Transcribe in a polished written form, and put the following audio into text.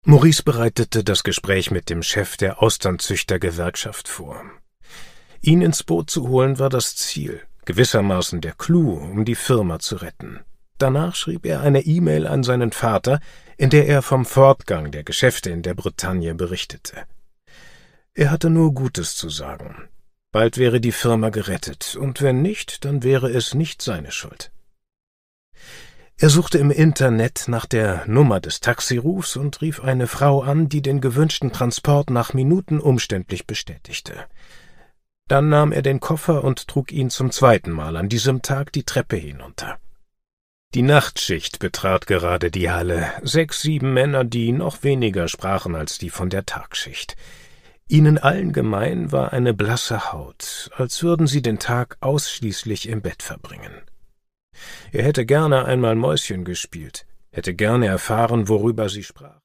Maurice bereitete das Gespräch mit dem Chef der Austernzüchtergewerkschaft vor. Ihn ins Boot zu holen war das Ziel, gewissermaßen der Clou, um die Firma zu retten. Danach schrieb er eine E-Mail an seinen Vater, in der er vom Fortgang der Geschäfte in der Bretagne berichtete. Er hatte nur Gutes zu sagen. Bald wäre die Firma gerettet, und wenn nicht, dann wäre es nicht seine Schuld. Er suchte im Internet nach der Nummer des Taxirufs und rief eine Frau an, die den gewünschten Transport nach Minuten umständlich bestätigte. Dann nahm er den Koffer und trug ihn zum zweiten Mal an diesem Tag die Treppe hinunter. Die Nachtschicht betrat gerade die Halle, 6, 7 Männer, die noch weniger sprachen als die von der Tagschicht. Ihnen allen gemein war eine blasse Haut, als würden sie den Tag ausschließlich im Bett verbringen. Er hätte gerne einmal Mäuschen gespielt, hätte gerne erfahren, worüber sie sprach.